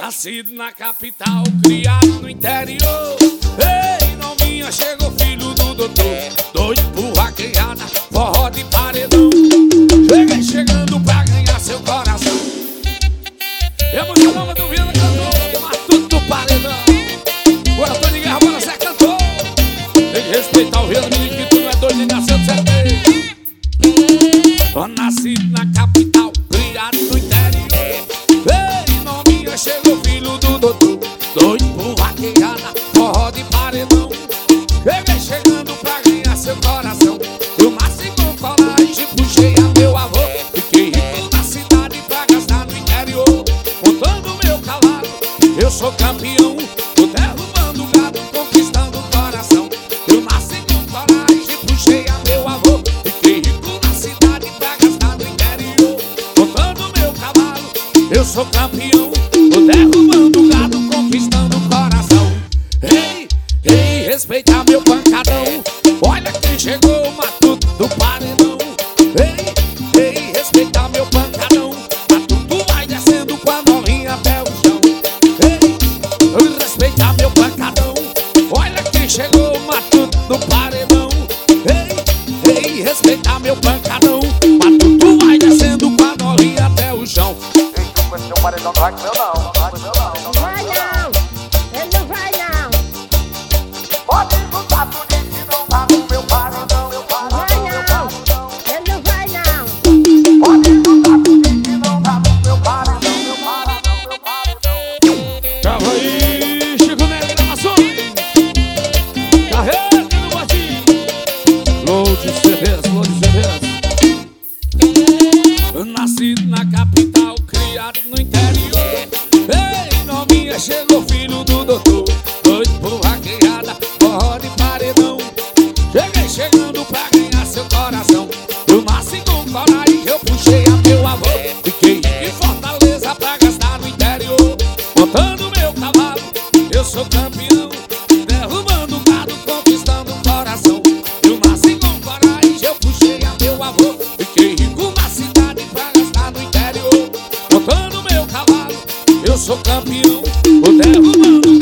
Nascido na capital, criado no interior. Ei, novinha, chegou filho do doutor. Doido por vaquejada, forró de paredão. Cheguei chegando pra ganhar seu coração. É a música nova do Viana cantor, mas tudo do paredão. Bora, Tony Guerra, bora ser cantor. Tem que respeitar o Viana, menino, que tu não é doido de nascer do sertanejo. Nascido na capital, criado no interior. Ei, novinha, chegou filho do doutor. Doido por vaquejada, forró de paredão. Cheguei chegando pra ganhar seu coração. Eu nasci com coragem, puxei a meu avô. Fiquei rico na cidade pra gastar no interior. Montando meu cavalo, eu sou campeão. Tô derrubando gado, conquistando o coração. Eu nasci com coragem, puxei a meu avô. Fiquei rico na cidade pra gastar no interior. Montando meu cavalo, eu sou campeão. Tô derrubando gado, conquistando o coração. Ei, ei, respeita meu pancadão. Olha quem chegou, matuto do paredão. Ei, ei, respeita meu pancadão. Matuto vai descendo com a novinha até o chão. Ei, respeita meu pancadão. Olha quem chegou, matuto do paredão. Ei, ei, respeita meu pancadão. Matuto vai descendo com a novinha até o chão. Ei, tu com esse teu paredão não vai comer não. Vai não, ele não vai não. Pode escutar tudo que não tá no meu paredão. Vai não, ele não vai não. Pode escutar tudo que não tá no meu paredão. Tava aí, Chico Neto Gravações. Carrega no batinho. Load CDs, load CDs. Nascido na capital, criado no interior. Ei, novinha, chegou filho do doutor. Doido por vaquejada, forró de paredão. Cheguei chegando pra ganhar seu coração. Eu nasci com coragem, eu puxei a meu avô. Fiquei em Fortaleza pra gastar no interior. Montando meu cavalo, eu sou campeão. Derrubando gado, conquistando o coração. Eu nasci com coragem, eu puxei a meu avô. Fiquei rico na cidade pra gastar no interior. Montando meu cavalo, eu sou campeão. Tô derrubando